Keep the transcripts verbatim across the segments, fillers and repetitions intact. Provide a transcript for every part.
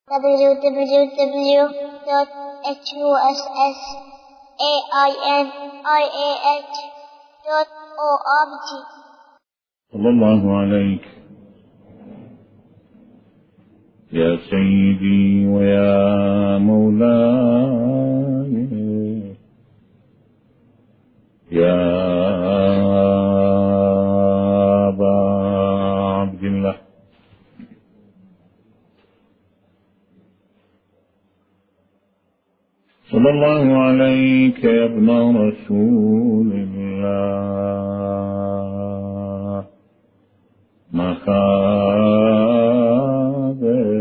w w w dot h u s s a i n i a h dot org. صلى الله عليك يا سيدي ويا مولاي يا أبا عبد الله صلى الله عليك يا ابن رسول الله ما خاب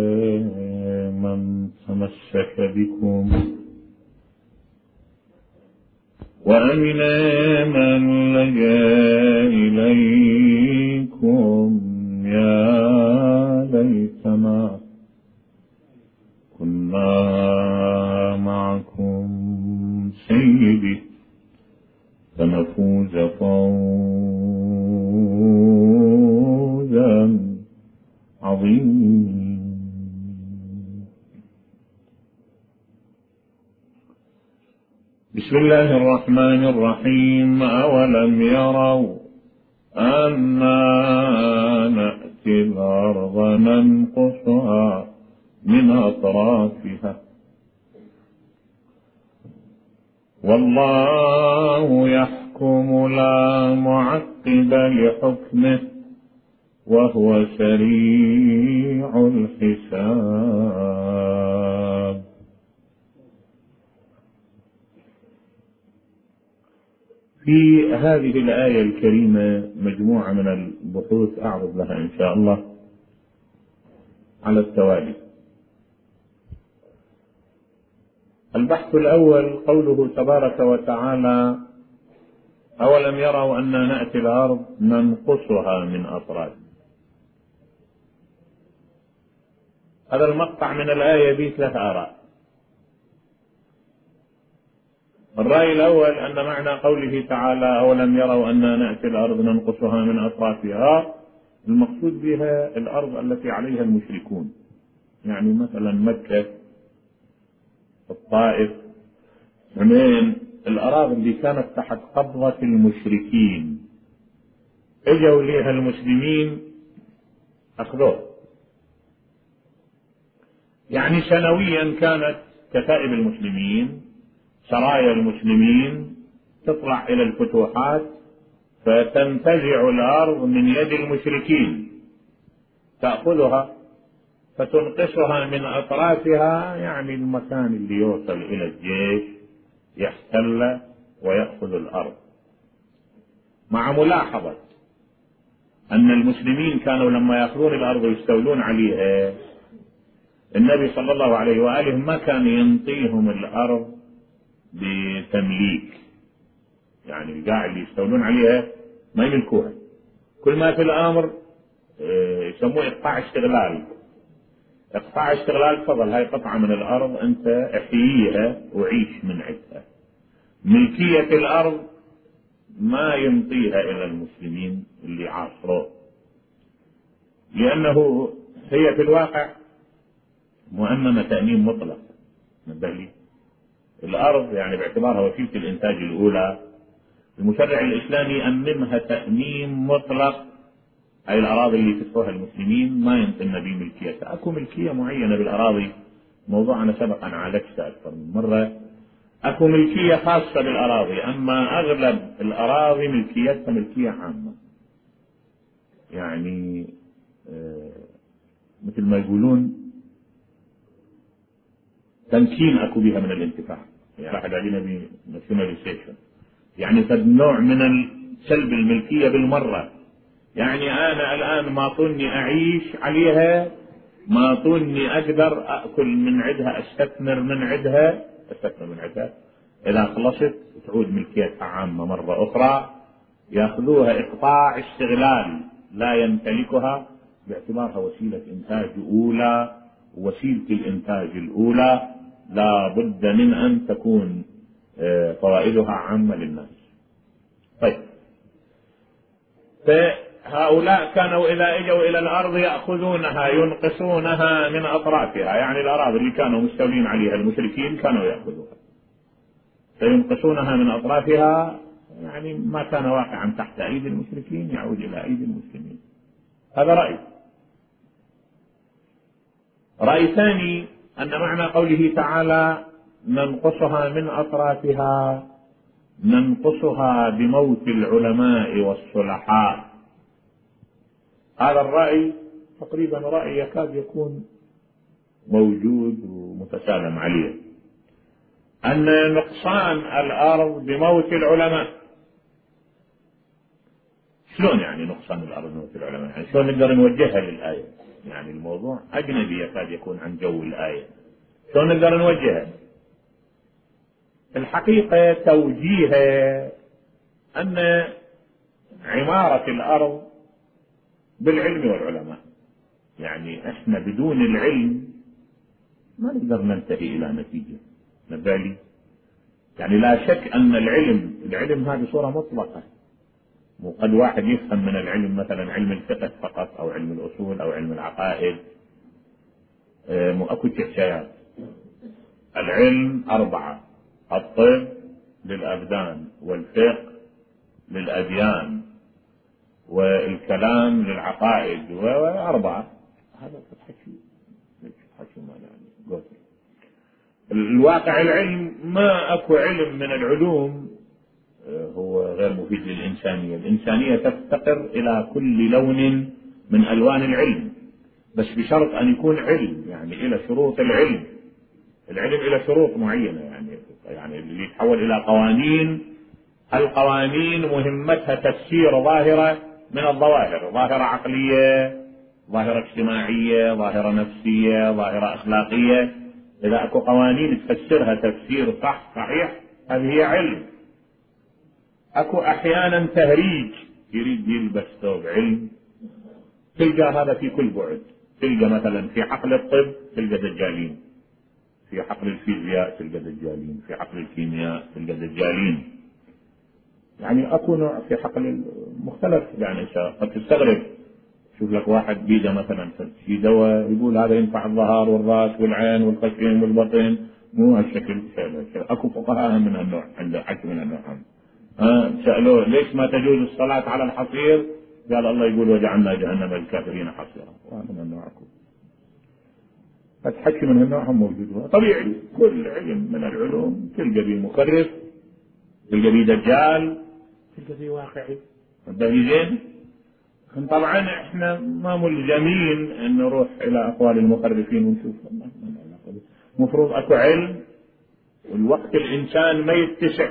من تمسك بكم وأمن من لجأ إليكم يا ليتنا كنا معكم سيدي فنفوز فوزا عظيما. بسم الله الرحمن الرحيم. أولم يروا أنا نأتي الأرض ننقصها من أطرافها والله يحكم لا معقب لحكمه وهو سريع الحساب. في هذه الآية الكريمة مجموعة من البحوث أعرض لها إن شاء الله على التوالي. البحث الأول قوله تبارك وتعالى أولم يروا أننا نأتي الأرض ننقصها من أطرافها. هذا المقطع من الآية به ثلاث آراء. الرأي الأول أن معنى قوله تعالى أولم يروا أننا نأتي الأرض ننقصها من أطرافها المقصود بها الأرض التي عليها المشركون، يعني مثلا مكة، الطائف، حنين، الأراضي اللي كانت تحت قبضة المشركين اجوا ليها المسلمين أخذوها. يعني سنويا كانت كتائب المسلمين سرايا المسلمين تطلع إلى الفتوحات فتنتزع الأرض من يد المشركين تأخذها فتنقصها من أطرافها، يعني المكان اللي يوصل إلى الجيش يحتل ويأخذ الأرض، مع ملاحظة أن المسلمين كانوا لما يأخذون الأرض ويستولون عليها النبي صلى الله عليه وآله ما كان ينطيهم الأرض بتمليك، يعني القاع اللي يستولون عليها ما يملكوها، كل ما في الأمر يسموه إقطاع استغلال. إقطاع استغلال، تفضل هاي قطعة من الأرض أنت احييها وعيش من عدها. ملكية الأرض ما ينطيها إلى المسلمين اللي عاصروه، لأنه هي في الواقع مؤمنة تأمين مطلق. نبهلي الأرض يعني باعتبارها وسيلة الإنتاج الأولى، المشرع الإسلامي يأمنها تأمين مطلق، أي الأراضي اللي يفتحوها المسلمين ما ينطي النبي ملكيتها. أكو ملكية معينة بالأراضي، موضوعنا سبق أن عالجته أكثر من مرة. أكو ملكية خاصة بالأراضي، أما أغلب الأراضي ملكيتها ملكية عامة، يعني آه مثل ما يقولون تمكين أكو بها من الانتفاع، يعني واحد علينا بناشوناليزيشن، يعني فد نوع من سلب الملكية بالمرة. يعني أنا الآن ما طني أعيش عليها، ما طني أقدر أكل من عدها، أستثمر من عدها أستثمر من عدها إذا خلصت تعود ملكيتها عامة مرة أخرى، يأخذوها إقطاع استغلال لا يمتلكها باعتبارها وسيلة إنتاج أولى، وسيلة الإنتاج الأولى لا بد من أن تكون فوائدها عامة للناس. طيب، هؤلاء كانوا إذا إجوا إلى الأرض يأخذونها ينقصونها من أطرافها، يعني الأراضي اللي كانوا مستولين عليها المشركين كانوا يأخذوها فينقصونها من أطرافها، يعني ما كان واقعا تحت أيدي المشركين يعود إلى أيدي المسلمين. هذا رأي. رأي ثاني أن معنى قوله تعالى ننقصها من أطرافها ننقصها بموت العلماء والصلحاء. هذا الرأي تقريبا رأي يكاد يكون موجود ومتسالم عليه، أن نقصان الأرض بموت العلماء. شلون يعني نقصان الأرض بموت العلماء؟ يعني شلون نقدر نوجهها للآية؟ يعني الموضوع أجنبي يكاد يكون عن جو الآية، شلون نقدر نوجهها؟ الحقيقة توجيهها أن عمارة الأرض بالعلم والعلماء، يعني احنا بدون العلم ما نقدر ننتهي إلى نتيجة نبالي. يعني لا شك أن العلم العلم هذه صورة مطلقة، مو قد واحد يفهم من العلم مثلا علم الفقه فقط أو علم الأصول أو علم العقائد، مو أكو حكايات. العلم أربعة: الطب للأبدان، والفقه للأديان، والكلام للعقائد، وأربعة. هذا حكي حكي ما يعني قلت الواقع العلم ما أكو علم من العلوم هو غير مفيد للإنسانية. الإنسانية تفتقر إلى كل لون من ألوان العلم، بس بشرط أن يكون علم، يعني إلى شروط العلم. العلم إلى شروط معينة، يعني يعني اللي يتحول إلى قوانين. القوانين مهمتها تفسير ظاهرة من الظواهر، ظاهرة عقلية، ظاهرة اجتماعية، ظاهرة نفسية، ظاهرة أخلاقية. إذا أكو قوانين تفسرها تفسير صح صحيح هذه هي علم. أكو أحيانا تهريج، يريد يلبس ثوب علم، تلقى هذا في كل بعد. تلقى مثلا في حقل الطب تلقى دجالين، في حقل الفيزياء تلقى دجالين، في حقل الكيمياء تلقى دجالين. يعني أكو نوع في حقل مختلف، يعني قد تستغرب شوف لك واحد بيده مثلا في دواء يقول هذا ينفع الظهر والراس والعين والخشم والبطن، مو هالشكل. أكو فقهاء من هالنوع، عنده حكي من هالنوع. ها سألوه ليش ما تجوز الصلاة على الحصير؟ قال الله يقول وجعلنا جهنم للكافرين حصيرا. وهذا من النوع أكو فتحكي من هالنوع هم موجود. طبيعي كل علم من العلوم تلقى بيه مخرف، تلقى بيه دجال، تلقى بيه واقعي. الباقي زين. طبعا احنا ما ملزمين ان نروح الى اقوال المخرفين ونشوف. مفروض اكو علم، والوقت الانسان ما يتسع،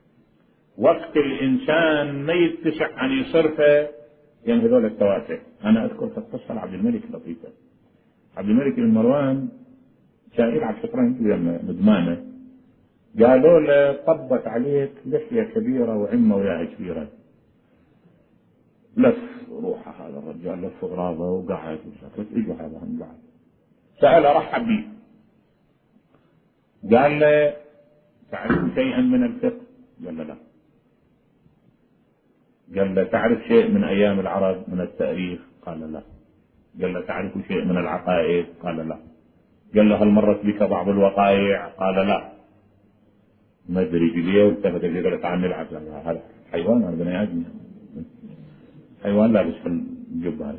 وقت الانسان ما يتسع ان يصرفه يعني هذول التواسع. انا اذكر في قصه عبد الملك لطيفه. عبد الملك بن مروان كان يلعب شطرنج لما مدمانه، قالوا له طبت عليك لحيه كبيره وعمه وياها كبيره. لف روحه هذا الرجال، لف غرابه وقعد وسكت. اجوا هذا هم قعد سأله رحب بيه، قال له تعرف شيئا من الفقه؟ قال له لا. قال له تعرف شيء من ايام العرب من التاريخ؟ قال لا. قال له تعرف شيء من العقائد؟ قال لا. قال له هل مرت بك بعض الوقائع؟ قال لا. ما ادري ليه والتفت لي قال تعال نلعب. هذا حيوان، هذا بني ادم، حيوان لابس في الجبهة.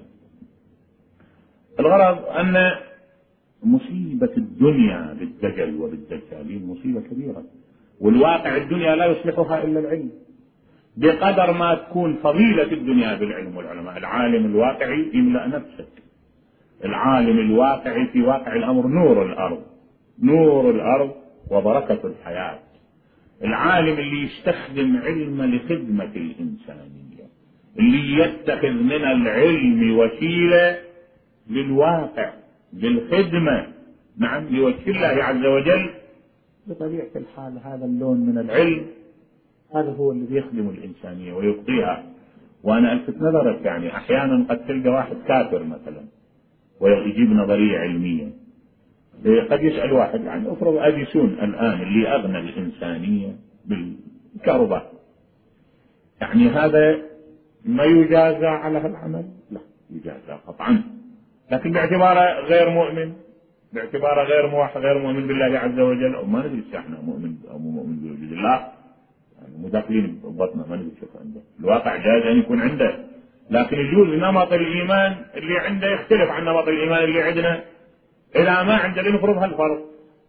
الغرض أن مصيبة الدنيا بالدجل وبالدجالين مصيبة كبيرة، والواقع الدنيا لا يصلحها إلا العلم. بقدر ما تكون فضيلة الدنيا بالعلم والعلماء. العالم الواقعي يملأ نفسك، العالم الواقعي في واقع الأمر نور الأرض، نور الأرض وبركة الحياة. العالم اللي يستخدم علم لخدمة الإنسانية، اللي يتخذ من العلم وسيلة للواقع، للخدمة، نعم لوجه الله عز وجل. بطبيعة الحال هذا اللون من العلم هذا هو اللي يخدم الإنسانية ويبقيها. وأنا ألفت نظرك يعني أحيانا قد تلقى واحد كافر مثلا ويجيب نظرية علمية، قد يسأل واحد يعني افرض أديسون الآن اللي أغنى الإنسانية بالكهرباء، يعني هذا ما يجازى على هالعمل؟ لا، يجازى قطعا، لكن باعتباره غير مؤمن، باعتباره غير موحد غير مؤمن بالله عز وجل، أو ما ندري احنا مؤمن أو مو مؤمن بوجود الله، يعني مو داخلين ببطنه ما ندري شوف عنده، الواقع جاز أن يكون عنده، لكن يجوز نمط الإيمان اللي عنده يختلف عن نمط الإيمان اللي عندنا. إذا ما عنده لنفرض هالفرض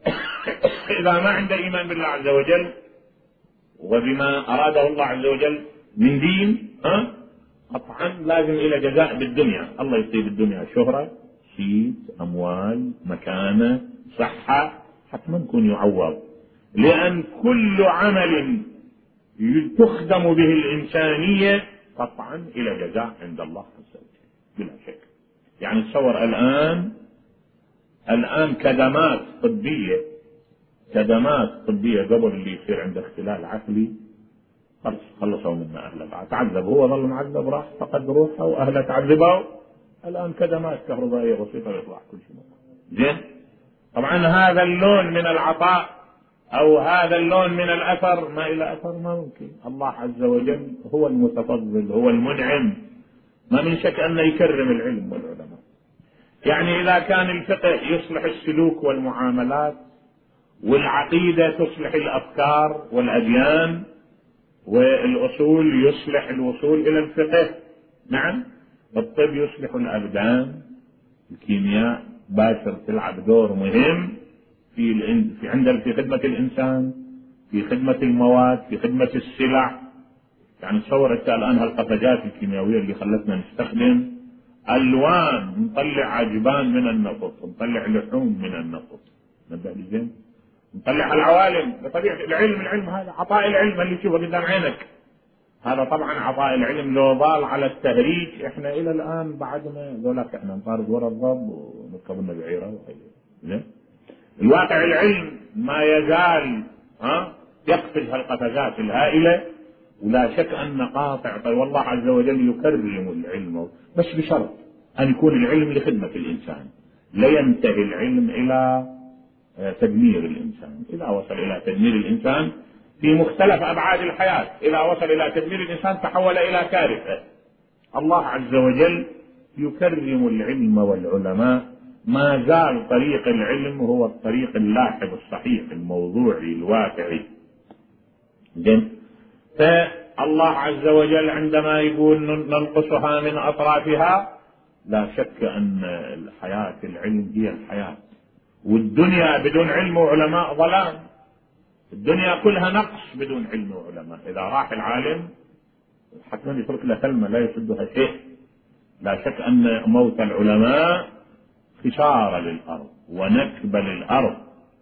إذا ما عنده إيمان بالله عز وجل وبما أراده الله عز وجل من دين، ها قطعا لازم إلى جزاء بالدنيا، الله يصيب الدنيا شهرة، صيت، أموال، مكانة، صحة، حتما يكون يعوض، لأن كل عمل تخدم به الإنسانية قطعا إلى جزاء عند الله عز وجل بلا شك. يعني تصور الآن الآن كدمات طبية كدمات طبية قبل اللي يصير عنده اختلال عقلي خلص خلصوا منه أهله، تعذب هو ظل معذب راح فقد روحه وأهله تعذبوا، الآن كدمات كهربائية بسيطة يطلع كل شيء زين. طبعا هذا اللون من العطاء أو هذا اللون من الأثر ما إلى أثر ما ممكن، الله عز وجل هو المتفضل هو المنعم، ما من شك أنه يكرم العلم والعلماء. يعني إذا كان الفقه يصلح السلوك والمعاملات، والعقيدة تصلح الأفكار والأديان، والأصول يصلح الوصول إلى الفقه، نعم، الطب يصلح الأبدان، الكيمياء باشر تلعب دور مهم في في عند في خدمة الإنسان، في خدمة المواد، في خدمة السلع. يعني تصور أنت الآن هالقفزات الكيميائية اللي خلتنا نستخدم ألوان، نطلع عجبان من النفط، نطلع لحوم من النفط، نبدأ زين، نطلع العوالم بطبيعة العلم. العلم هذا عطاء العلم اللي تشوفه قدام عينك، هذا طبعا عطاء العلم. لو ضال على التهريج احنا الى الان بعدنا ذولاك احنا نطارد ورا الضب ونركب لنا بعيره زين. الواقع العلم ما يزال ها يقفز هالقفزات الهائله، ولا شك ان قاطع طيب والله عز وجل يكرم العلم، بس بشرط ان يكون العلم لخدمه الانسان، لا ينتهي العلم الى تدمير الانسان. اذا وصل الى تدمير الانسان في مختلف أبعاد الحياة، إذا وصل إلى تدمير الإنسان تحول إلى كارثة. الله عز وجل يكرم العلم والعلماء، ما زال طريق العلم هو الطريق اللاحق الصحيح الموضوعي الواقعي. جن. فالله عز وجل عندما يقول ننقصها من أطرافها، لا شك أن الحياة العلم هي الحياة، والدنيا بدون علم وعلماء ظلام، الدنيا كلها نقص بدون علم وعلماء. إذا راح العالم حتما يترك له كلمة لا يسدها شيء. لا شك أن موت العلماء خسارة للأرض ونكبة للأرض.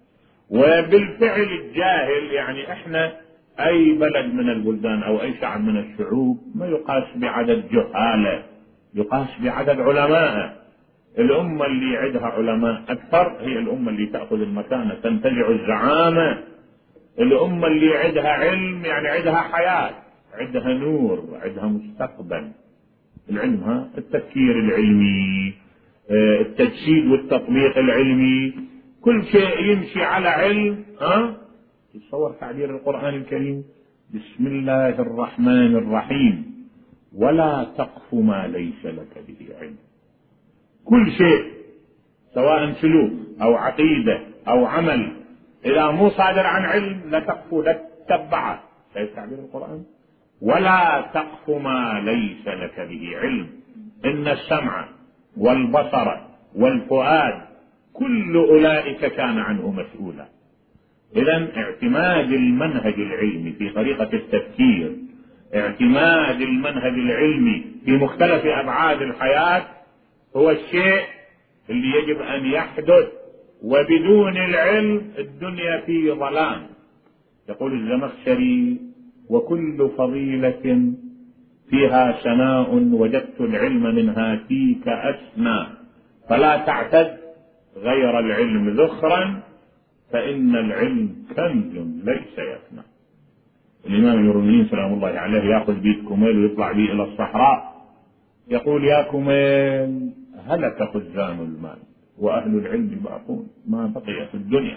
وبالفعل الجاهل، يعني إحنا أي بلد من البلدان أو أي شعب من الشعوب ما يقاس بعدد جهاله، يقاس بعدد علماء. الأمة اللي عندها علماء أكثر هي الأمة اللي تأخذ المكانة تنتزع الزعامة. الأمة اللي عندها علم يعني عندها حياة، عندها نور، عندها مستقبل. العلم ها التفكير العلمي، التجسيد والتطبيق العلمي، كل شيء يمشي على علم. ها تصور تعبير القرآن الكريم بسم الله الرحمن الرحيم ولا تقف ما ليس لك به علم. كل شيء سواء سلوك أو عقيدة أو عمل إذا مو صادر عن علم لا تقف لا تتبعه. شايف تعبير القرآن؟ ولا تقف ما ليس لك به علم إن السمع والبصر والفؤاد كل أولئك كان عنه مسؤولا. إذن اعتماد المنهج العلمي في طريقة التفكير، اعتماد المنهج العلمي في مختلف أبعاد الحياة هو الشيء اللي يجب أن يحدث. وبدون العلم الدنيا في ظلام. يقول الزمخشري وكل فضيلة فيها سناء وجدت العلم منها فيك أسنى فلا تعتد غير العلم ذخرا فإن العلم كنز ليس يفنى. الإمام الرومي سلام الله عليه يأخذ بيت كميل ويطلع بيه إلى الصحراء يقول يا كميل هلك خزان المال وأهل العلم باقون ما بقي في الدنيا.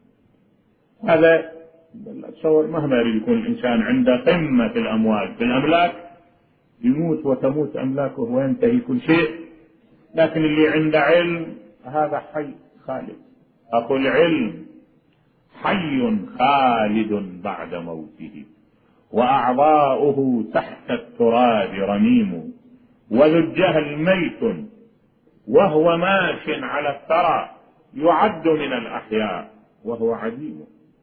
هذا تصور مهما يكون الإنسان عنده قمة في الأموال في الأملاك يموت وتموت أملاكه وينتهي كل شيء، لكن اللي عنده علم هذا حي خالد. أخو العلم حي خالد بعد موته، وأعضاؤه تحت التراب رميم، وذو الجهل ميت وهو ماش على الثرى، يعد من الأحياء وهو عديم.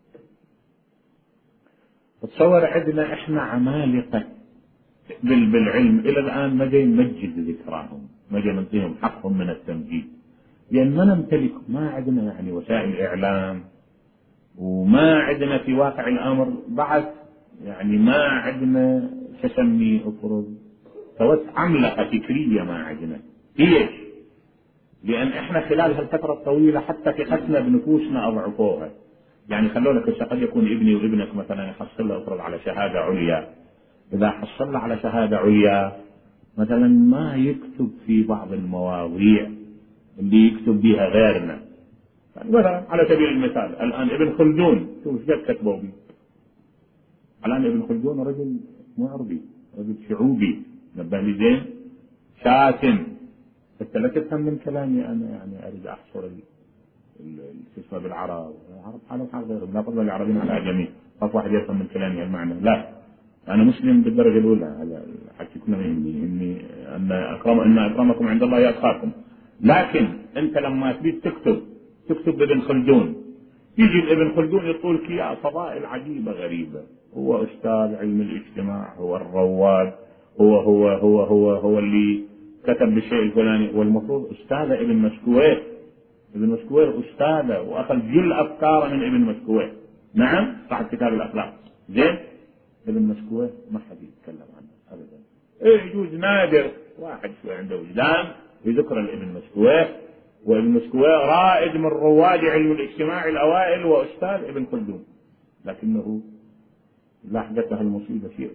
تصور عندنا احنا عمالقة بالعلم إلى الآن ما جاي نمجد ذكراهم، ما جاي نعطيهم حقهم من التمجيد، لأن ما نمتلك، ما عندنا يعني وسائل إعلام، وما عندنا في واقع الأمر بعد يعني ما عندنا تسمي أفرض سوت عملقة فكرية ما عندنا. ليش؟ لأن احنا خلال هالفترة الطويلة حتى ثقتنا بنفوسنا أضعفوها. يعني خلوا لك قد يكون ابني وابنك مثلا يحصل له أفرض على شهادة عليا، إذا حصل له على شهادة عليا مثلا ما يكتب في بعض المواضيع اللي يكتب بها غيرنا. يعني مثلا على سبيل المثال الآن ابن خلدون شوف ايش كتبوا بي. الآن ابن خلدون رجل مو عربي، رجل شعوبي نبه زين شاتم، حتى لا تفهم من كلامي أنا يعني أريد أحصر الاسم بالعرب، العرب حالهم حال غيرهم، لا فضل العربيين على الجميع، خاف واحد يفهم من كلامي المعنى. لا، أنا مسلم بالدرجة الأولى، هذا حكي كنا مني إني أن أكرم إن أكرمكم عند الله يتقاكم. لكن أنت لما تريد تكتب تكتب بابن خلدون، يجي ابن خلدون يقول لك يا فضائل عجيبة غريبة، هو أستاذ علم الاجتماع، هو الرواد، هو هو هو هو هو اللي كتب بالشيء الفلاني، والمفروض أستاذ ابن مسكويه، ابن مسكويه أستاذه وأخذ جل أفكاره من ابن مسكويه. نعم صاحب كتاب الأخلاق زين. ابن مسكويه ما حد يتكلم عنه أبدا. إيه يجوز نادر واحد شوي عنده وجدان يذكر الابن مسكويه، وابن مسكويه رائد من رواد علم الاجتماع الأوائل وأستاذ ابن خلدون، لكنه لاحقته المصيبة شيء.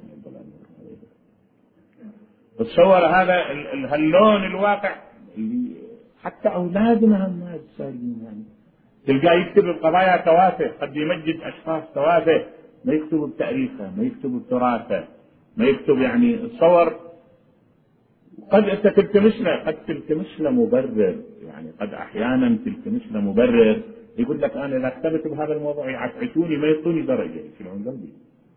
تصور هذا هاللون الواقع اللي حتى أولادنا هم سالين، يعني تلقاه يكتب القضايا توافه، قد يمجد أشخاص توافه، ما يكتب بتاريخه، ما يكتب بتراثه، ما يكتب يعني تصور. قد أنت تلتمس له قد تلتمس له مبرر، يعني قد أحيانا تلتمس له مبرر يقول لك أنا إذا كتبت بهذا الموضوع يعتعتوني ما يعطوني درجة، يشيلون قلبي.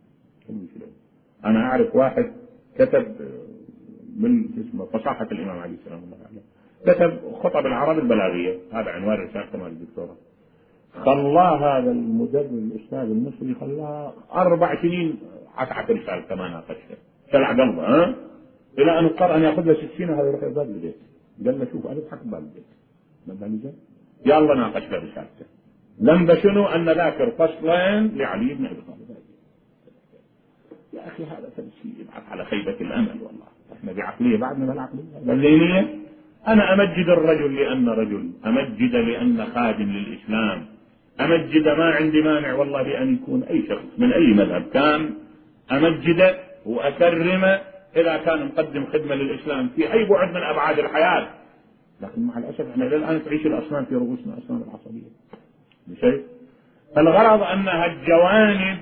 أنا أعرف واحد كتب من اسمه فصاحة الإمام علي السلام الله عليه، كتب خطب العرب البلاغية، هذا عنوان رسالته مال الدكتوراه. خلاه هذا المدرس الأستاذ المصري خلاه أربع سنين عشعة رسالة كمان ناقشها، شلع قلبه ها إلى أن اضطر أن يأخذ له ست سنين وهذا يروح يضرب البيت. قال له شوف أنا بحق بالبيت ما يا الله ناقش له رسالته. لم شنو أن ذاكر فصلين لعلي بن أبي طالب. يا أخي هذا تمثيل يبعث على خيبة الأمل. والله احنا بعقلية بعدنا ما العقلية الليلية. أنا أمجد الرجل لأن رجل، أمجد لأن خادم للإسلام، أمجد ما عندي مانع والله بأن يكون أي شخص من أي مذهب كان، أمجده وأكرمه إذا كان مقدم خدمة للإسلام في أي بعد من أبعاد الحياة. لكن مع الأسف احنا الآن تعيش الأصنام في رؤوسنا، أصنام العصبية بشيء. الغرض أن هالجوانب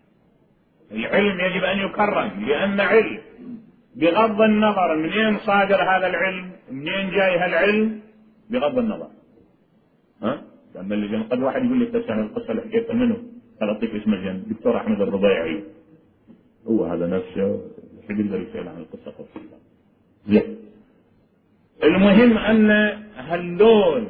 العلم يجب أن يكرم، لأن علم بغض النظر منين صادر هذا العلم، منين جاي هالعلم، بغض النظر ها. لما اللي قد واحد يقول لي تسأل القصة اللي حكيتها منه، أعطيك اسم الجن دكتور أحمد الربيعي، هو هذا نفسه يقدر يسأل عن القصة تفصيلا. زين. المهم أن هاللون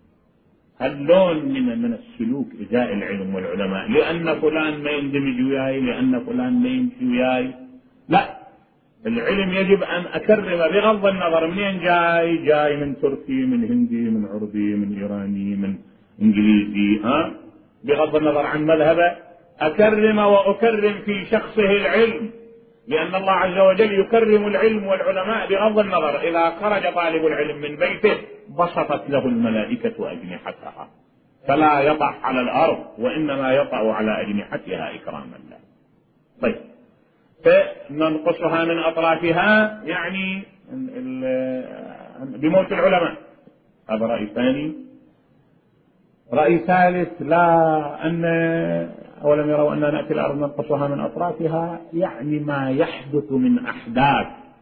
هاللون من من السلوك إزاء العلم والعلماء، لأن فلان ما يندمج وياي، لأن فلان ما يمشي وياي، لا، العلم يجب أن أكرم بغض النظر منين جاي، جاي من تركي، من هندي، من عربي، من إيراني، من إنجليزي، ها، بغض النظر عن مذهبه، أكرم وأكرم في شخصه العلم، لأن الله عز وجل يكرم العلم والعلماء بغض النظر. إذا خرج طالب العلم من بيته بسطت له الملائكة أجنحتها، فلا يطع على الأرض وإنما يطع على أجنحتها إكراما له. طيب، فننقصها من أطرافها يعني بموت العلماء. هذا رأي ثاني. رأي ثالث، لا، أن أولم يروا أننا نأتي الأرض ننقصها من أطرافها، يعني ما يحدث من أحداث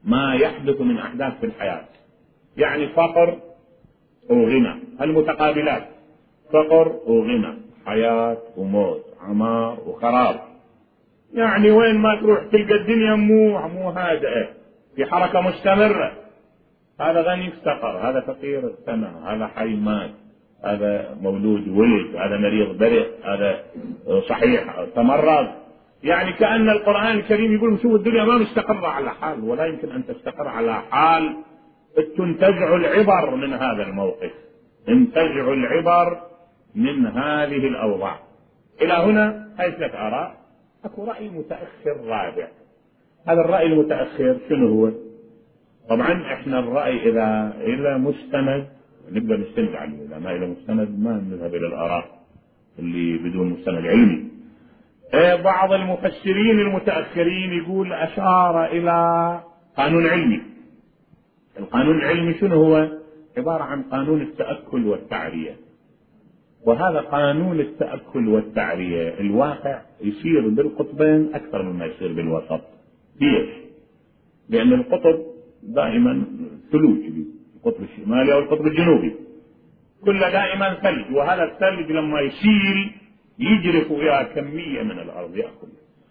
ما يحدث من أحداث في الحياة، يعني فقر وغنى، المتقابلات، فقر وغنى، حياة وموت، عمار وخراب. يعني وين ما تروح تلقى الدنيا مو مو هادئة، في حركة مستمرة. هذا غني افتقر، هذا فقير اغتنى، هذا حي مات، هذا مولود ولد، هذا مريض برئ، هذا صحيح تمرض. يعني كأن القرآن الكريم يقول شوف الدنيا ما مستقرة على حال، ولا يمكن أن تستقر على حال. تنتزع العبر من هذا الموقف، انتزع العبر من هذه الأوضاع. إلى هنا هاي ثلاث آراء. أكو رأي متأخر رابع. هذا الرأي المتأخر شنو هو؟ طبعا احنا الرأي إذا إلى مستند نقدر نستند عليه، إذا ما إلى مستند ما نذهب إلى الآراء اللي بدون مستند علمي. بعض المفسرين المتأخرين يقول أشار إلى قانون علمي. القانون العلمي شنو هو؟ عبارة عن قانون التأكل والتعرية. وهذا قانون التأكل والتعرية الواقع يصير بالقطبين أكثر مما يصير بالوسط. ليش؟ لأن القطب دائما ثلوج، القطب الشمالي أو القطب الجنوبي كله دائما ثلج، وهذا الثلج لما يشيل يجرف وياه كمية من الأرض يأكل،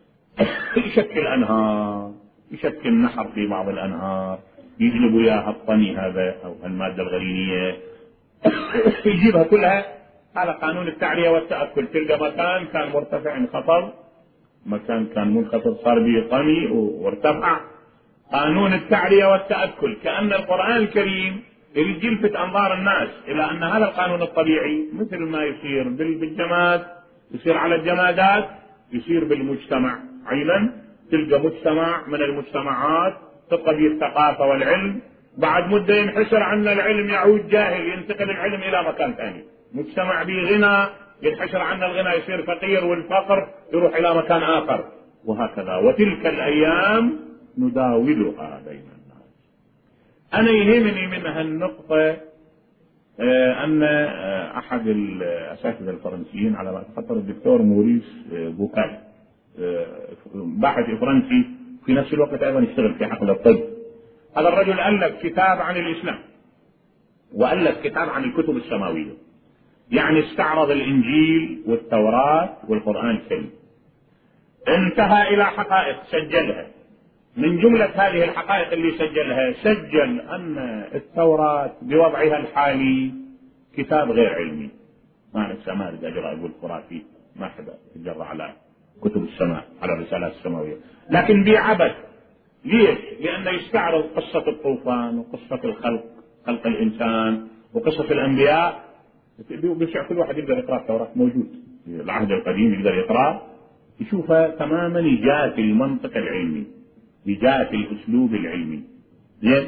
يشكل أنهار، يشكل نحر في بعض الأنهار، يجلب وياها الطني هذا أو المادة الغلينية يجيبها كلها. هذا قانون التعرية والتأكل. تلقى مكان كان مرتفع انخفض، مكان كان منخفض صار به طني وارتفع. قانون التعرية والتأكل. كأن القرآن الكريم يريد يلفت أنظار الناس إلى أن هذا القانون الطبيعي مثل ما يصير بالجماد يصير على الجمادات يصير بالمجتمع. عينا تلقى مجتمع من المجتمعات تبقى به الثقافة والعلم، بعد مدة ينحسر عنا العلم يعود جاهل، ينتقل العلم إلى مكان ثاني. مجتمع به غنى ينحسر عنا الغنى يصير فقير، والفقر يروح إلى مكان آخر، وهكذا. وتلك الأيام نداولها بين الناس. أنا يهمني من هالنقطة أن أحد الأساتذة الفرنسيين على ما أتذكر الدكتور موريس بوكاي، باحث فرنسي في نفس الوقت أيضا يشتغل في حقل الطب. هذا الرجل ألف كتاب عن الإسلام وألف كتاب عن الكتب السماوية، يعني استعرض الإنجيل والتوراة والقرآن الكريم، انتهى إلى حقائق سجلها. من جملة هذه الحقائق اللي سجلها سجل أن التوراة بوضعها الحالي كتاب غير علمي. ما نفسه ما أريد أجرى أقول خرافي، ما حدا يجرى على كتب السماء على الرسالات السماوية، لكن بعبث. ليش؟ لأنه يستعرض قصة الطوفان وقصة الخلق، خلق الإنسان وقصة الأنبياء. بيشع كل واحد يقدر يقرأ التوراة، موجود العهد القديم يقدر يقرأ يشوفها تماما يجات المنطق العلمي، يجات الأسلوب العلمي. زين؟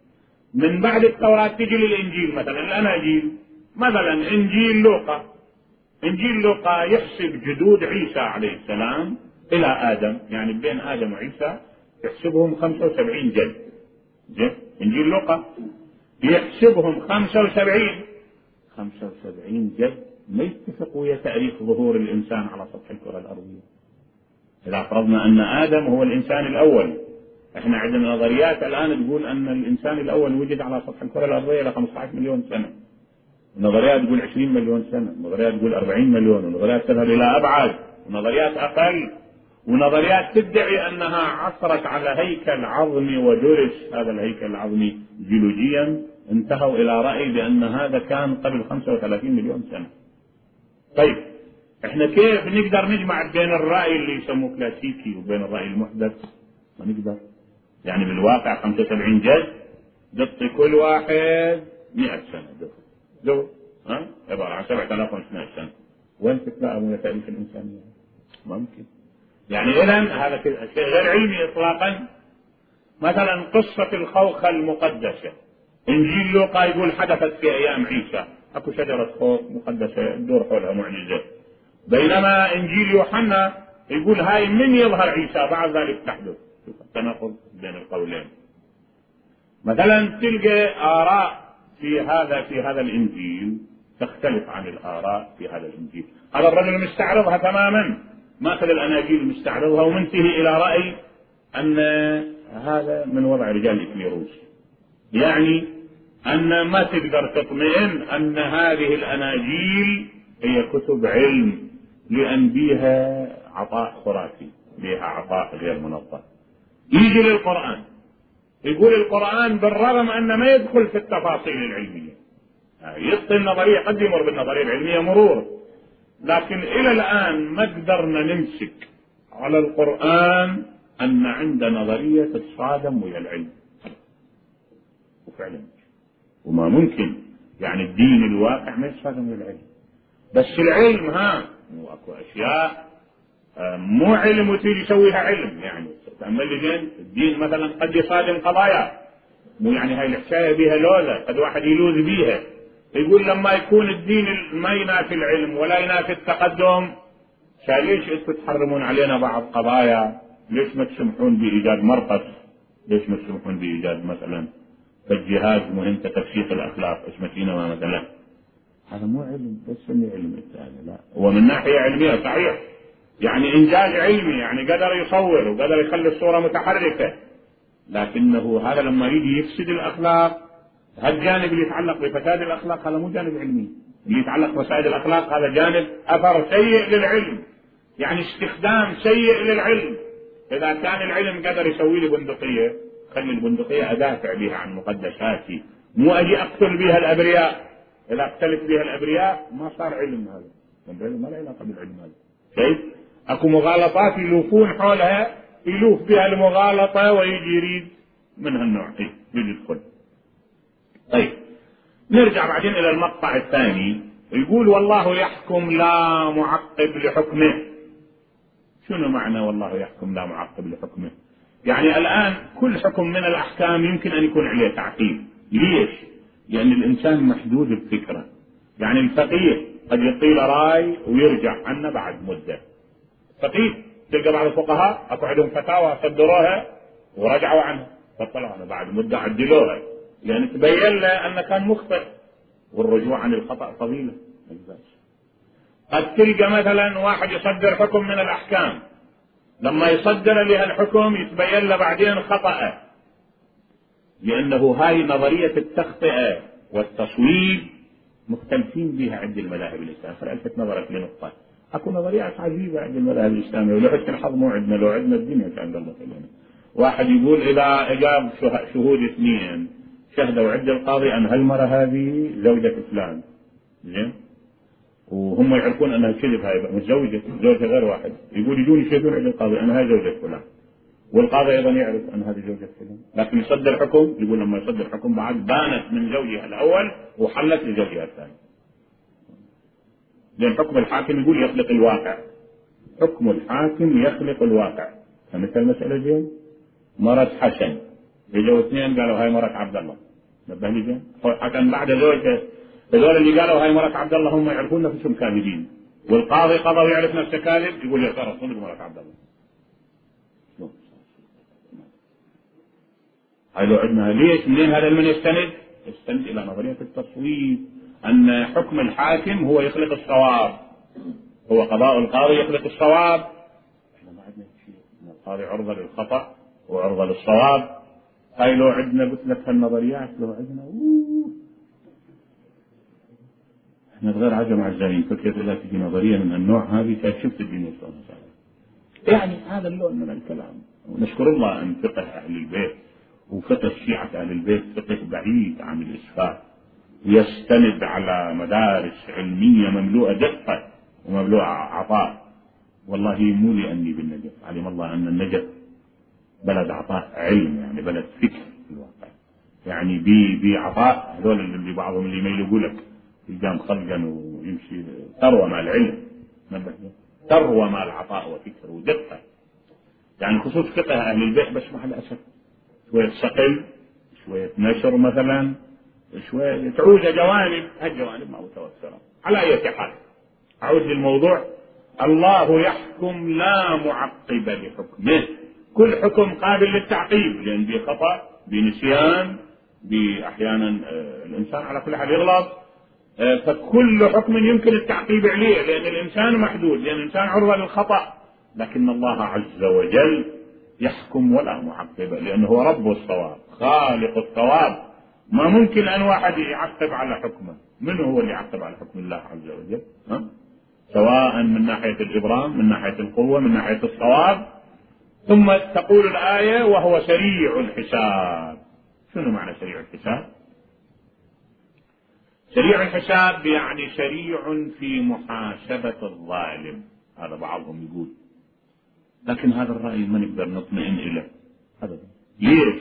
من بعد التوراة تجي للإنجيل مثلا، الأناجيل مثلا إنجيل لوقا. إنجيل لوقا يحسب جدود عيسى عليه السلام إلى آدم، يعني بين آدم وعيسى يحسبهم خمسة وسبعين جد. زين؟ إنجيل لوقا يحسبهم خمسة وسبعين خمسة وسبعين جد، ما يتفق ويا تاريخ ظهور الإنسان على سطح الكرة الأرضية. إذا فرضنا أن آدم هو الإنسان الأول، إحنا عندنا نظريات الآن تقول أن الإنسان الأول وجد على سطح الكرة الأرضية إلى خمسة عشر مليون سنة، نظريات تقول عشرين مليون سنة، نظريات تقول أربعين مليون، ونظريات تذهب إلى أبعد، ونظريات أقل، ونظريات تدعي أنها عثرت على هيكل عظمي ودرس هذا الهيكل العظمي جيولوجيا، انتهوا إلى رأي بأن هذا كان قبل خمسة وثلاثين مليون سنة. طيب احنا كيف نقدر نجمع بين الرأي اللي يسموه كلاسيكي وبين الرأي المحدث؟ ما نقدر. يعني بالواقع خمسة وسبعين جد ضد كل واحد مئة سنة دو دو ها عبارة عن سبعة آلاف وخمسمائة سنة. وين تتلاقى من تاريخ الإنسانية؟ ممكن. يعني إذن هذا شيء غير علمي إطلاقا. مثلا قصة الخوخة المقدسة، إنجيل لوقا يقول حدثت في أيام عيسى، أكو شجرة خوخ مقدسة تدور حولها معجزة، بينما إنجيل يوحنا يقول هاي من يظهر عيسى بعد ذلك تحدث. تناقض بين القولين. مثلا تلقى آراء في هذا في هذا الإنجيل تختلف عن الآراء في هذا الإنجيل. هذا الرجل مستعرضها تماما، ماخذ الأناجيل مستعرضها ومنتهي إلى رأي أن هذا من وضع رجال الإكليروس، يعني أن ما تقدر تطمئن أن هذه الأناجيل هي كتب علم، لأن بها عطاء خرافي، بها عطاء غير منظم. يجي للقرآن يقول القرآن بالرغم أن ما يدخل في التفاصيل العلمية، يعطي النظرية، قد يمر بالنظرية العلمية مرور، لكن إلى الآن ما قدرنا نمسك على القرآن أن عند نظرية تتصادم ويا العلم، وفعلا وما ممكن، يعني الدين الواقع ما يتصادم ويا العلم، بس العلم ها واكو أشياء مو علم وتيجي يسويها علم، يعني تأمل جن الدين مثلا قد يصادم قضايا، مو يعني هاي الحكاية بيها لوزة، قد واحد يلوذ بيها، يقول لما يكون الدين ما ينافي العلم ولا ينافي التقدم، ليش انتم تحرمون علينا بعض قضايا؟ ليش ما تسمحون بإيجاد مرقس؟ ليش ما تسمحون بإيجاد مثلا الجهاز مهمة تفسيق الأخلاق اسمتينا مثلا؟ هذا مو علم، بس انه علم الثاني لا، هو من ناحية علمية صحيح، يعني إنجاز علمي، يعني قدر يصور وقدر يخلي الصورة متحركة، لكنه هذا لما يجي يفسد الأخلاق، هالجانب اللي يتعلق بفساد الأخلاق هذا مو جانب علمي، اللي يتعلق بفساد الأخلاق هذا جانب أثر سيء للعلم، يعني استخدام سيء للعلم. إذا كان العلم قدر يسوي لي بندقية، خلي البندقية أدافع بها عن مقدساتي، مو أجي أقتل بها الأبرياء، إذا اقتلت بها الأبرياء ما صار علم، هذا العلم ما له علاقة بالعلم هذا. شايف؟ أكو مغالطات يلوفون حولها، يلوف بها المغالطة ويجي يريد من هالنوع، إيه يجي يدخل. طيب نرجع بعدين إلى المقطع الثاني، يقول والله يحكم لا معقب لحكمه. شنو معنى والله يحكم لا معقب لحكمه؟ يعني الآن كل حكم من الأحكام يمكن أن يكون عليه تعقيب. ليش؟ لأن الإنسان محدود الفكرة، يعني الفقيه قد يطيل راي ويرجع عنه بعد مدة. فقيه تلقى بعض الفقهاء أكو عندهم فتاوى صدروها ورجعوا عنها، فطلعوا عنها بعد مدة عدلوها، لأن تبين له أنه كان مخطئ، والرجوع عن الخطأ فضيلة. قد تلقى مثلا واحد يصدر حكم من الأحكام، لما يصدر لها الحكم يتبين له بعدين خطأ، لأنه هاي نظرية التخطئة والتصويب مختلفين بها عند المذاهب الإسلامية. فلألفت نظرك لنقطة، أكو نظريات عجيبة عند المذاهب الإسلامية، ولو حسن الحظ مو عندنا، لو عندنا الدنيا كان الله خلينا. واحد يقول إذا أجاب شهود اثنين شهدوا عند القاضي أن هالمرة هذه زوجة فلان، زين، وهم يعرفون أنها كذب، هاي متزوجة زوجة غير واحد، يقول يجون يشهدون عند القاضي أن هاي زوجة فلان، والقاضي أيضا يعرف أن هذه زوجة فلان، لكن يصدر حكم، يقول لما يصدر حكم بعد بانت من زوجها الأول وحلت لزوجها الثاني. لأن حكم الحاكم يقول يخلق الواقع، حكم الحاكم يخلق الواقع. فمثل مسألة زين، مرت حسن، يجوا اثنين قالوا هاي مرت عبد الله، نبه لي زين، حسن بعد زوجته، هذول اللي قالوا هاي مرت عبد الله هم يعرفون نفسهم كاذبين، والقاضي قضى ويعرف نفسه كاذب، يقول يا ترى صدق مرت عبد الله. هاي لو عندنا ليش؟ منين هذا المن يستند؟ يستند إلى نظرية التصويب، أن حكم الحاكم هو يخلق الصواب، هو قضاء القاضي يخلق الصواب. احنا ما عندنا شيء، القاضي عرضة للخطأ وعرضة للصواب. هاي لو عندنا قلت لك هالنظريات، لو عندنا أوه. احنا غير عجم عزالين، فكرة إذا تجي نظرية من النوع هذه شفت الدنيا شلون. يعني هذا اللون من الكلام. ونشكر الله أن فقه أهل البيت وفقه شيعة أهل البيت فقه بعيد عن الإسفاف، يستند على مدارس علمية مملوءة دقة ومملوءة عطاء. والله مو لأني بالنجف، علم الله أن النجف بلد عطاء علم، يعني بلد فكر في الواقع، يعني بي بي عطاء. هذول اللي بعضهم اللي ما يقول لك الجام خلقا ويمشي ثروة مع العلم، ثروة مع العطاء وفكر ودقة، يعني خصوص فقه أهل البيت. بس مع الأسف شوية صقل، شوية نشر مثلا، شوية تعود جوانب، هالجوانب ما متوفرة. على أي حال أعود للموضوع، الله يحكم لا معقب لحكمه، كل حكم قابل للتعقيب، لأن به خطأ، بنسيان، بأحيانا الإنسان على كل حال يغلط، فكل حكم يمكن التعقيب عليه، لأن الإنسان محدود، لأن الإنسان عرضة للخطأ. لكن الله عز وجل يحكم ولا معقب، لأنه هو رب الصواب خالق الصواب. ما ممكن أن واحد يعقب على حكمه. من هو اللي يعقب على حكم الله عز وجل؟ ها؟ سواء من ناحية الإبرام، من ناحية القوة، من ناحية الصواب. ثم تقول الآية وهو سريع الحساب. شنو معنى سريع الحساب؟ سريع الحساب يعني سريع في محاسبة الظالم. هذا بعضهم يقول، لكن هذا الرأي ما نقدر نطمئن إليه أبدا. ليش؟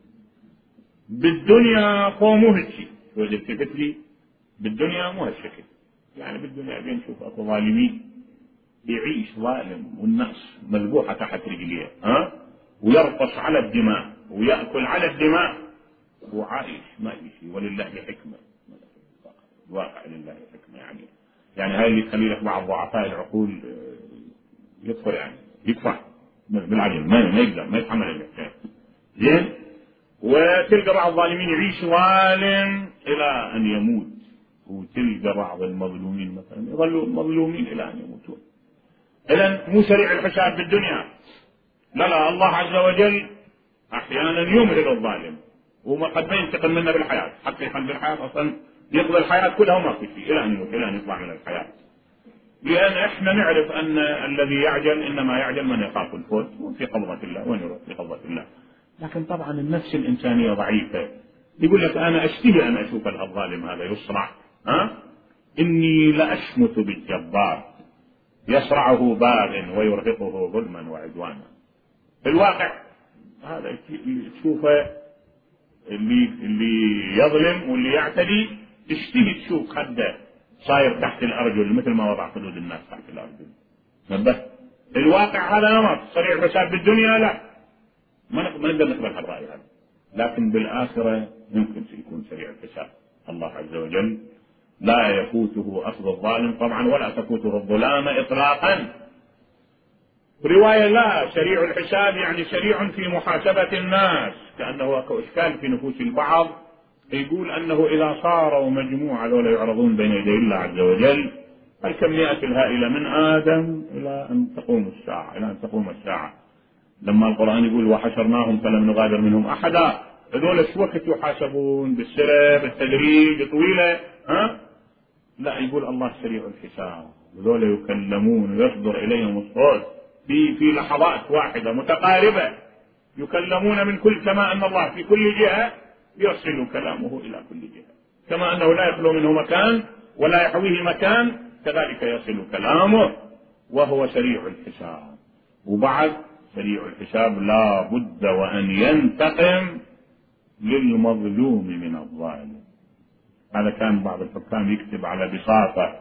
بالدنيا هو مو هالشيء. شو التفت لي؟ بالدنيا مو هالشكل. يعني بالدنيا بنشوف اكو ظالمين يعيش ظالم والناس مذبوحة تحت رجليه، ها؟ ويرقص على الدماء ويأكل على الدماء وعايش ما يشي، ولله حكمة. الواقع لله حكمة. يعني يعني هاي اللي تخلي لك بعض ضعفاء العقول يدخل يعني يدفع بالعجل، ما ما يقدر ما يتحمل الحكاية. زين. وتلقى بعض الظالمين يعيش ظالم إلى أن يموت، وتلقى بعض المظلومين مثلا يظلوا مظلومين إلى أن يموتون. إذن مو سريع الحساب بالدنيا، لا لا، الله عز وجل أحيانا يمهل الظالم وقد ما ينتقم منه بالحياة، حتى يخلي بالحياة أصلا يقضي الحياة كلها وما في شيء إلى أن يموت، إلى أن يطلع من الحياة. لأن إحنا نعرف أن الذي يعجل إنما يعجل من يخاف الفوت في قبضة الله، وين يروح في قبضة الله. لكن طبعا النفس الإنسانية ضعيفة. يقول لك أنا أشتهي أن أشوف الظالم هذا يصرع، ها؟ إني لأشمت بالجبار يصرعه باغ ويرهقه ظلما وعدوانا. في الواقع هذا اللي تشوفه اللي اللي يظلم واللي يعتدي تشتهي تشوف خده صاير تحت الأرجل مثل ما وضع حدود الناس تحت الأرجل. بس الواقع هذا نمط سريع الحساب. بالدنيا لا، ما نقدر نقبل هالرأي هذا، لكن بالآخرة يمكن يكون سريع الحساب. الله عز وجل لا يفوته أخذ الظالم طبعا، ولا تفوته الظلامة إطلاقا. رواية لا، سريع الحساب يعني سريع في محاسبة الناس، كأنه إشكال في نفوس البعض يقول أنه إذا صاروا مجموعة ولا يعرضون بين يدي الله عز وجل الكميات الهائلة من آدم إلى أن تقوم الساعة، إلى أن تقوم الساعة. لما القرآن يقول وحشرناهم فلم نغادر منهم أحدا، هذول شو وقت يحاسبون؟ بالسرعة بالتدريج طويلة، ها؟ لا، يقول الله سريع الحساب. هذول يكلمون ويصدر إليهم الصوت في في لحظات واحدة متقاربة، يكلمون من كل، كما أن الله في كل جهة يرسل كلامه إلى كل جهة، كما أنه لا يخلو منه مكان ولا يحويه مكان، كذلك يصل كلامه وهو سريع الحساب. وبعد سريع الحساب لا بد وأن ينتقم للمظلوم من الظالم. هذا كان بعض الحكام يكتب على بساطة: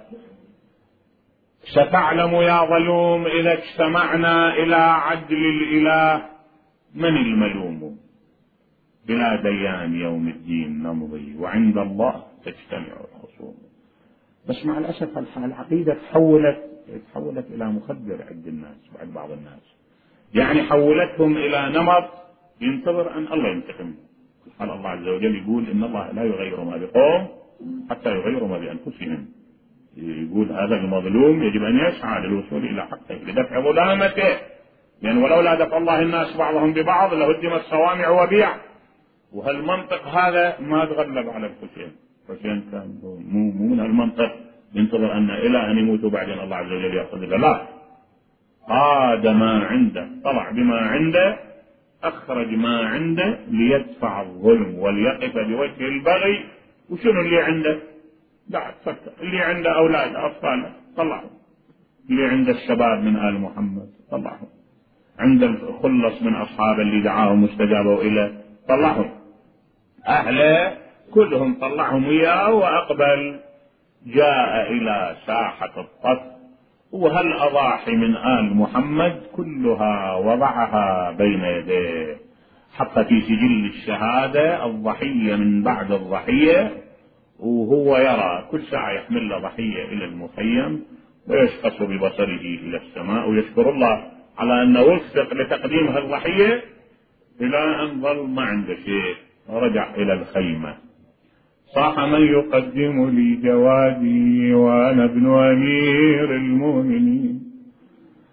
ستعلم يا ظلوم إذا اجتمعنا إلى عدل الإله من الملوم، بلا ديان يوم الدين نمضي وعند الله تجتمع الخصوم. بس مع الأسف العقيدة تحولت تحولت إلى مخدر عند الناس، بعد بعض الناس يعني حولتهم إلى نمط ينتظر أن الله ينتقم. قال الله عز وجل يقول إن الله لا يغير ما بقوم حتى يغيروا ما بأنفسهم. يقول هذا المظلوم يجب أن يسعى للوصول إلى حقه لدفع ظلامته، يعني ولولا دفع الله الناس بعضهم ببعض لهدمت صوامع وبيع. وهالمنطق هذا ما تغلب على الحسين. الحسين كان مو مو من هالمنطق ينتظر أن إلى أن يموتوا بعدين الله عز وجل يأخذ. لا، عاد ما عنده، طلع بما عنده، أخرج ما عنده ليدفع الظلم وليقف بوجه البغي. وشنو اللي عنده؟ بعد فكر اللي عنده أولاد أطفال طلعهم، اللي عنده الشباب من آل محمد طلعهم، عنده الخلص من أصحاب اللي دعاهم واستجابوا إليه طلعهم، أهله كلهم طلعهم إياه وأقبل. جاء إلى ساحة الطف، وهل أضاحي من آل محمد كلها وضعها بين يديه، حط في سجل الشهادة الضحية من بعد الضحية، وهو يرى كل ساعة يحمل له ضحية إلى المخيم ويشخص ببصره إلى السماء ويشكر الله على أنه وفق لتقديم هالضحية، إلى أن ظل ما عنده شيء. رجع إلى الخيمة، صاح من يقدم لي جوادي وأنا ابن أمير المؤمنين،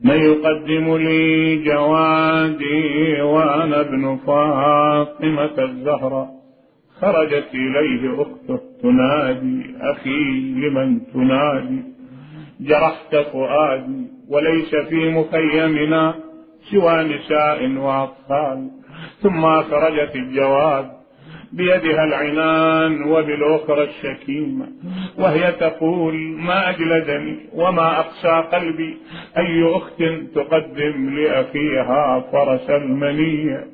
من يقدم لي جوادي وأنا ابن فاطمة الزهراء. خرجت إليه أخته تنادي أخي لمن تنادي؟ جرحت فؤادي وليس في مخيمنا سوى نساء وأطفال. ثم أخرجت الجواد بيدها العنان وبالأخرى الشكيمة وهي تقول ما أجلدني وما أقسى قلبي أي أخت تقدم لأخيها فرس المنية.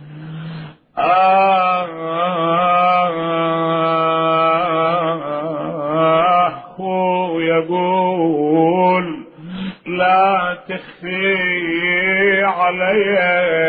أخو يقول لا تخفي علي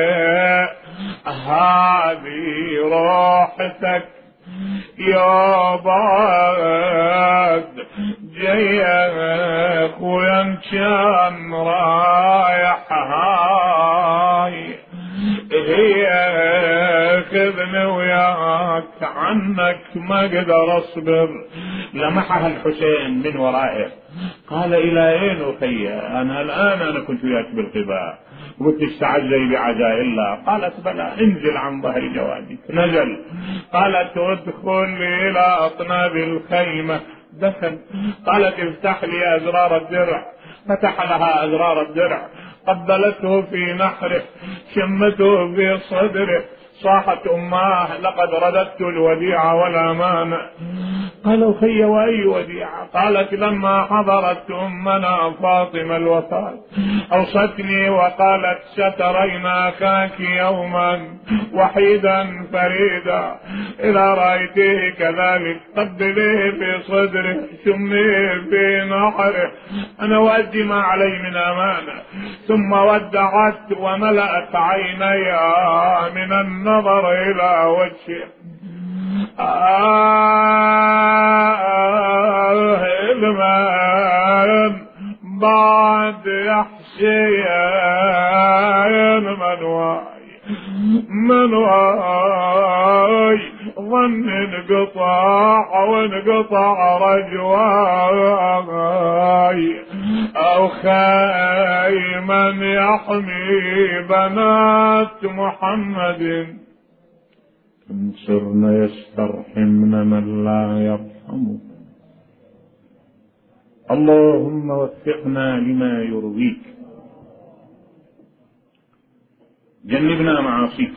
هذه روحتك يا بعد جاي اخويا كان رايح هاي هي خذني وياك عنك ما اقدر اصبر. لمحها الحسين من ورائه قال الى اين اخي؟ انا الان انا كنت وياك بالقباء قلت استعجلي بعزاء الله. قالت بلى انزل عن ظهر جوادك. نزل. قالت ادخل الى اطناب الخيمة. دخل. قالت افتح لي ازرار الدرع. فتح لها ازرار الدرع. قبلته في نحره شمته في صدره. صاحت اماه لقد رددت الوديعة والامانة. قال اخي واي وديعة؟ قالت لما حضرت امنا فاطمة الوفاة اوصتني وقالت سترين اخاك يوما وحيدا فريدا اذا رايته كذلك قبليه في صدره شميه في نحره انا وادي ما علي من امانة. ثم ودعت وملأت عينيها من النظر الى وجهه. آه المن بعد يحشين من واي من واي ظن انقطع وانقطع رجواي او خيما يحمي بنات محمد صرنا يسترحمن من لا يرحمه. اللهم وفقنا لما يرضيك جنبنا معاصيك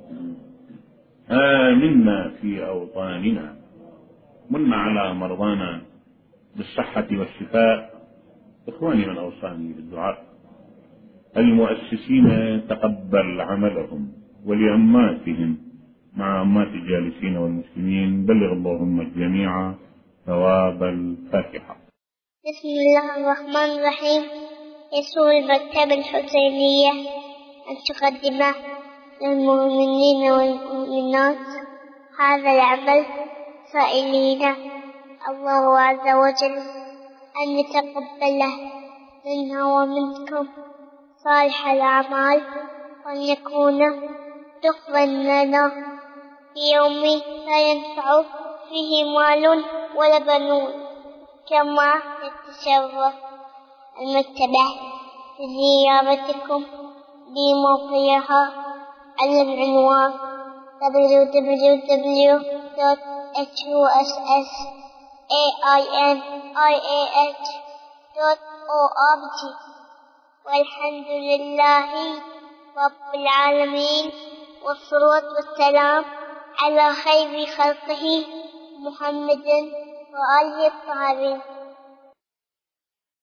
آمنا في أوطاننا من على مرضانا بالصحة والشفاء. إخواني من أوصاني بالدعاء المؤسسين تقبل عملهم ولأماتهم مع أمات الجالسين والمسلمين بلغ اللهم الجميع ثواب الفاتحة. بسم الله الرحمن الرحيم. يسر المكتبة الحسينية أن تقدم للمؤمنين والمؤمنات هذا العمل سائلين الله عز وجل أن يتقبله منا ومنكم صالح الأعمال وأن يكون تقبل لنا في يوم لا ينفع فيه مال ولا بنون. كما يتشرف المكتبة بزيارتكم بموقعها على العنوان دبليو دبليو دبليو دوت إتش يو إس إس إيه آي إن آي إيه إتش دوت أو آر جي. والحمد لله رب العالمين والصلاة والسلام على خير خلقه محمد وآله الطاهرين.